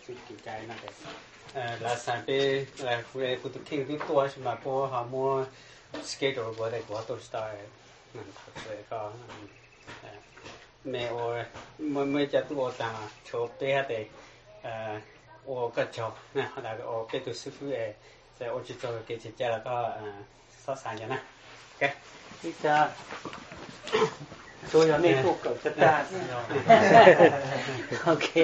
จุดใจนั่นเองลาสันเป็นอะไรกูต้องเข่งตัวตัวใช่ไหมพอหามัวสเก็ตหรือว่าอะไรกูตัวสไตล์นั่นถัดเลยก็แม่โอ้ไม่จะตัวต่างโชว์เตะแต่โอ้ก็ชอบนะแล้วก็โอ้เป็นตัวสุดเลยแต่โอ้จะตัวเกี่ยวกับแล้วก็สอนสารอย่างนั้นโอเคที่จะตัวอย่างนี้พวกก็จะได้โอเค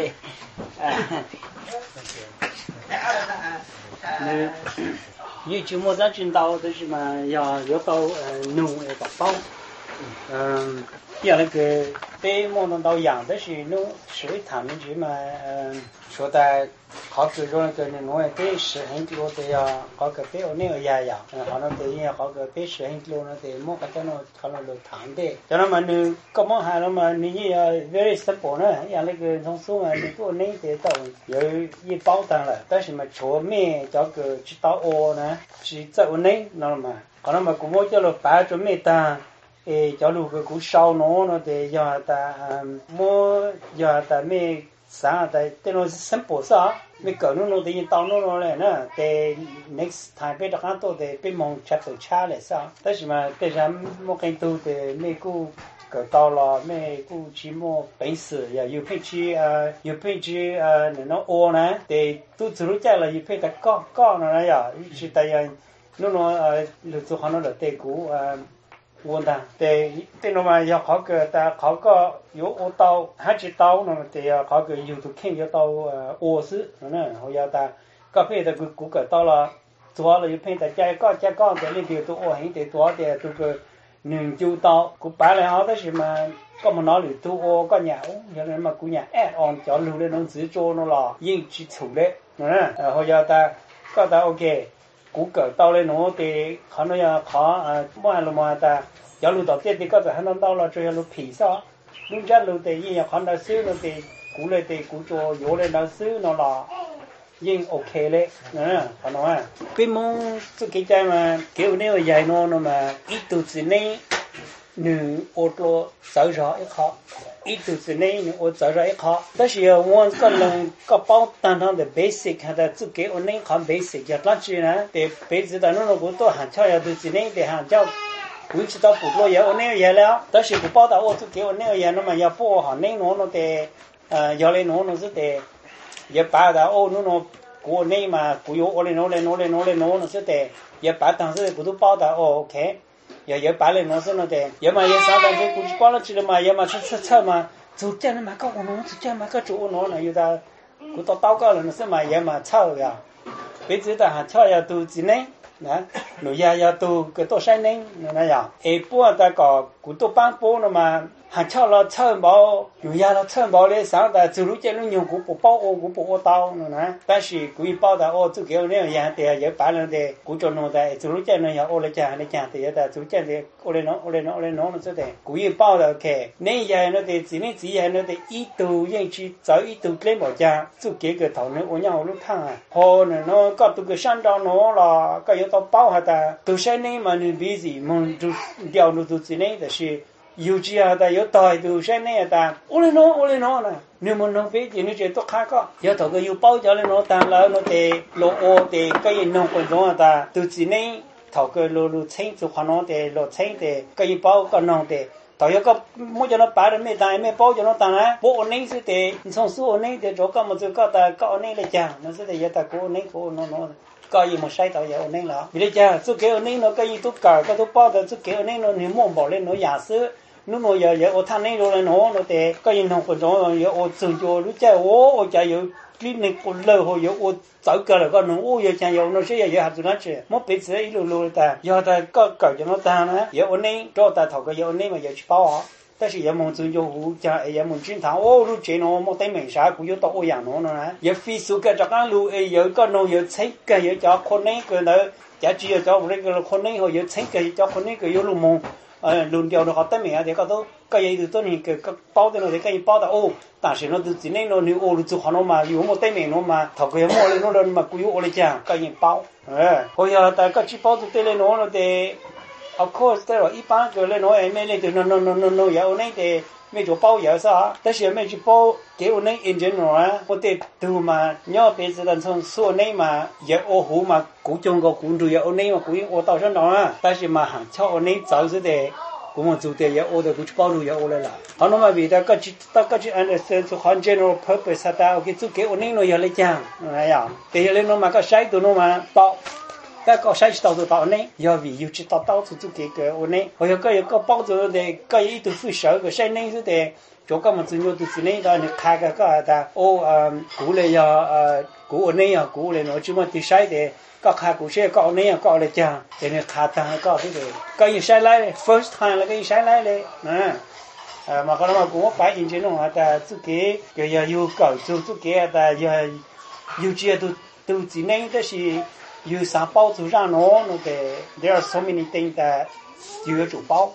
như chúng ta đã chuyển到的是嘛，要到农业的包，要那个被我们到养的是农水塘的是嘛，说的好个说那个农业被10很多的呀，好个被我那个呀呀，好那的也好个被10很多那的，莫个在那好那路塘的，叫他们你干嘛还那么你也要 very simple 呢？像那个从苏嘛，你过那的到有一包单了，但是嘛，桌面叫个知道哦呢，是在我那那嘛，可能嘛，古莫叫了摆桌面单。叫路个古烧农那的要的么要的没啥的，这种是生活啥，没搞弄的到弄来呢，在 next time 被很多的被蒙吃都吃了啥，但是嘛，但是莫更多的美国搞到了美国期末本事也有配置有配置那种窝呢，的都走路在了，有配的高那呀，一直大家弄就做好了代股我的对那么要考个但考个有我到还知道那么对要考个有都看要到我是我要的个别的谷歌到了做了有配的加高的那边都我很得多的这个能就到古摆了好的是嘛个么哪里都我个年有人嘛姑娘按叫路的能自做了啦应基础的我要的个的 OK谷歌到了侬的可能要考买了嘛的要路到这的个子还能到了这要路皮上路家路的也要看到收了的古来的古做有了那收了啦应 OK 嘞可能比蒙这个在嘛给我那个人那么一肚子内你我多少少一考一肚子内你我少少一考但是我个人个包单上的 basic 看到只给我那看 basic 要那去呢的辈子的那种我都很巧要肚子内的很叫我知道不多也我那个也了但是不报道我只给我那个也那么要报好那种的要来弄是的也把的哦那种国内嘛国有我来弄是的也把当时不都报道哦 OK也摆了弄是那的也嘛也上班就估计光了去了嘛也嘛吃嘛就这样嘛搞我弄就这样嘛搞做我弄了有的古到祷告了那是嘛也嘛操呀别知道还操要肚子呢那路要都个多山呢那样波的个古都帮波了嘛还操了操毛路了操毛嘞上的走路见路用不包我不到呢但是故意包的哦就给我那样的也摆了的古种弄的走路见了要我来讲的走见的我来弄了这的故意包的给那样那的只能只样那的一度人去找一度来毛家就给个头呢我让我路看好呢那搞这个山上弄了个有到包下的都是那么你鼻子们就掉入都之内的是有这样的有带都是那样的我来弄呢你们弄飞机你这都看个要头个有包着了弄单了那的落我的个人弄滚动的都之内头个路清就可能的路清的个人包个弄的头一个冇叫那摆了没单没包叫那单啊不那是的你从说那的做个么就搞的搞那来讲那是的也得过那过弄个人冇晒到有那了你讲就给那个个人都搞个都包的就给那个你摸包的那样式侬也我看那种人侬的个人弄活动有我做就如在我家有里面过了后有我找个了个侬我也讲有那些也还做那去没别子一路的要的个就那单呢有我那找的头个有那么也去包啊但是也冇做就好讲也冇经常我路这侬冇对没啥不有到我养侬呢也非说个这个路有个侬有车个有叫可能个呢也只有叫那个可能有车个叫可能个有路冇轮调的好对没啊这个都个也有多你个包的那个人包的哦但是那都只能那你我路做好了嘛有冇对没侬嘛头个冇了侬了嘛贵我来讲个人包我要大家去包就对了侬了的 of course 对了，一般个人nói mấy này từ no dạo này thì mấy chỗ bao giờ sao?但是mấy chỗ bao cái này in general á, có thể từ mà nhớ bây giờ đang从số này mà giờ ô hồ mà cố chung có cũng được giờ này mà cũng ô tao sang đó á,但是mà hàng cho này早是的。cũng một chủ đề ô được cũng bao nhiêu giờ ô lại là, họ nói mà vì ta có chỉ understand to one general purpose ta ok chủ kế ô này nó giờ lại chăng, này à, thì giờ lên nó mà có sai tụi nó mà tạo, ta có sai tao tụi tạo này, giờ vì yêu chỉ tạo chủ kế cái ô này, hoặc là có bao giờ để có ý tụi phu sở cái sai này rồi để chỗ có một số tụi này đó là khai cái ta ô cũ lại giờ cũ ô này à cũ lại nó chỉ mà tụi sai để có khai cụ sẽ có này có lại chăng để nó khai tăng có cái gì có gì sai lại first time là cái gì sai lại đấy nè mà còn mà cũng phải in trên nó ta tự kế cái giờ yêu cầu tự kế ta giờ yêu chia tự chỉ nên đó là yêu sáng bao tự ra nó để there are so many things that you have to bao